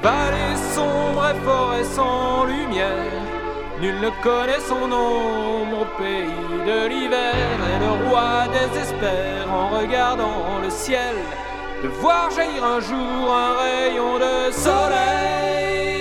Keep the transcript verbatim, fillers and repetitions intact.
Vallée sombre et forêt sans lumière, nul ne connaît son ombre au pays de l'hiver. Et le roi désespère en regardant le ciel de voir jaillir un jour un rayon de soleil.